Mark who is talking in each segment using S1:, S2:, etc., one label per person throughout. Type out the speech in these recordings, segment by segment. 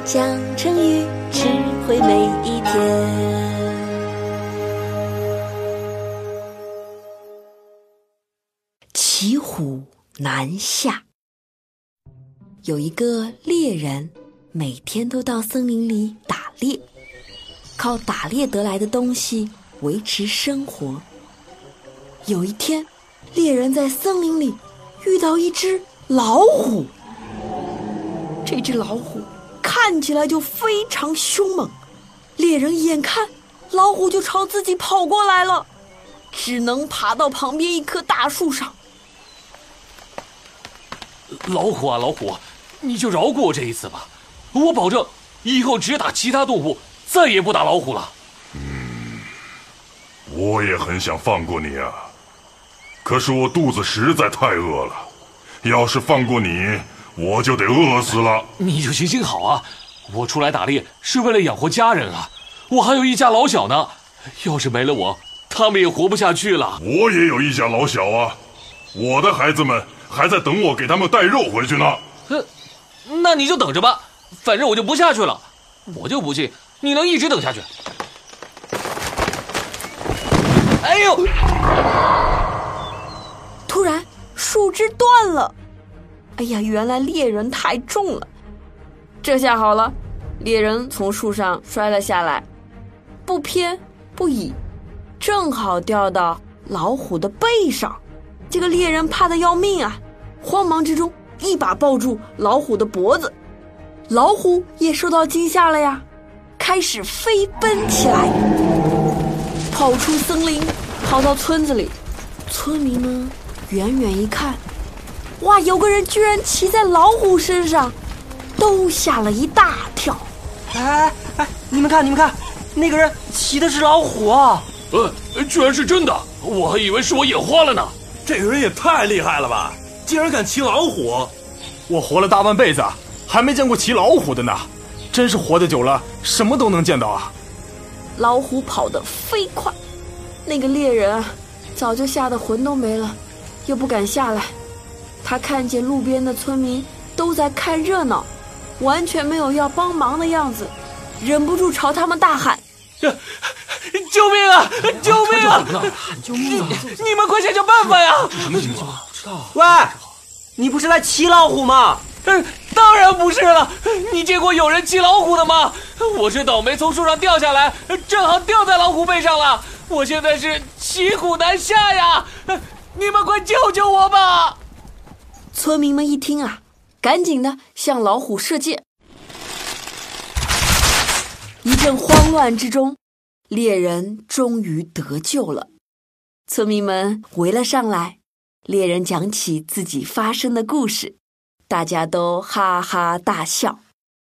S1: 讲成语，智慧每一天。骑虎难下。有一个猎人，每天都到森林里打猎，靠打猎得来的东西维持生活。有一天，猎人在森林里遇到一只老虎。这只老虎看起来就非常凶猛，猎人眼看老虎就朝自己跑过来了，只能爬到旁边一棵大树上。
S2: 老虎啊老虎，你就饶过我这一次吧，我保证以后只打其他动物，再也不打老虎了。
S3: 我也很想放过你啊，可是我肚子实在太饿了，要是放过你，我就得饿死了。
S2: 你就行行好啊，我出来打猎是为了养活家人啊，我还有一家老小呢，要是没了我，他们也活不下去了。
S3: 我也有一家老小啊，我的孩子们还在等我给他们带肉回去呢。
S2: 那你就等着吧，反正我就不下去了。我就不信你能一直等下去。哎呦！
S1: 突然树枝断了，哎呀，原来猎人太重了。这下好了，猎人从树上摔了下来，不偏不倚，正好掉到老虎的背上。这个猎人怕得要命啊，慌忙之中一把抱住老虎的脖子。老虎也受到惊吓了呀，开始飞奔起来，跑出森林，跑到村子里。村民们远远一看，哇，有个人居然骑在老虎身上，都吓了一大跳。
S4: 哎，你们看，那个人骑的是老虎啊！
S2: 居然是真的，我还以为是我眼花了呢。
S5: 这个人也太厉害了吧，竟然敢骑老虎！
S6: 我活了大半辈子，还没见过骑老虎的呢，真是活得久了，什么都能见到啊！
S1: 老虎跑得飞快，那个猎人啊，早就吓得魂都没了，又不敢下来。他看见路边的村民都在看热闹，完全没有要帮忙的样子，忍不住朝他们大喊：
S2: 救命啊！救命啊！
S4: 救命啊！
S2: 你们快想想办法呀！
S4: 什么情况？不知道。喂，你不是来骑老虎吗？
S2: 当然不是了，你见过有人骑老虎的吗？我是倒霉从树上掉下来，正好掉在老虎背上了，我现在是骑虎难下呀！你们快救救我吧！
S1: 村民们一听啊，赶紧的向老虎射箭。一阵慌乱之中，猎人终于得救了。村民们围了上来，猎人讲起自己发生的故事，大家都哈哈大笑。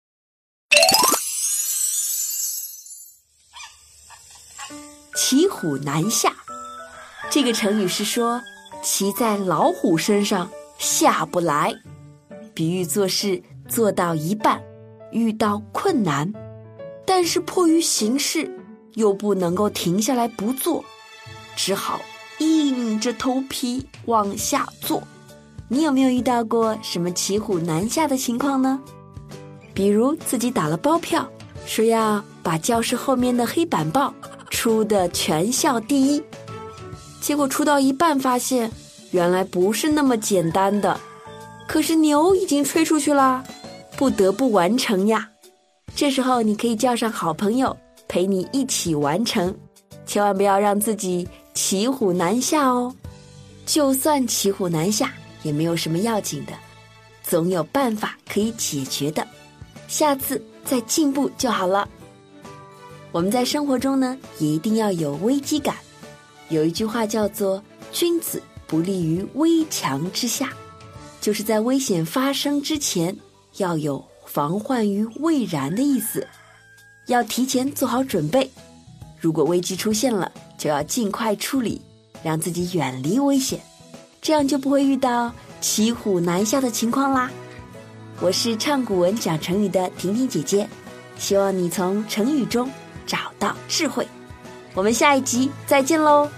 S1: 骑虎难下，这个成语是说骑在老虎身上下不来，比喻做事做到一半遇到困难，但是迫于形势又不能够停下来不做，只好硬着头皮往下做。你有没有遇到过什么骑虎难下的情况呢？比如自己打了包票，说要把教室后面的黑板报出的全校第一，结果出到一半发现原来不是那么简单的，可是牛已经吹出去啦，不得不完成呀。这时候你可以叫上好朋友陪你一起完成，千万不要让自己骑虎难下哦。就算骑虎难下也没有什么要紧的，总有办法可以解决的，下次再进步就好了。我们在生活中呢，也一定要有危机感。有一句话叫做君子不立于危墙之下，就是在危险发生之前要有防患于未然的意思，要提前做好准备，如果危机出现了就要尽快处理，让自己远离危险，这样就不会遇到骑虎难下的情况啦。我是唱古文讲成语的婷婷姐姐，希望你从成语中找到智慧。我们下一集再见喽。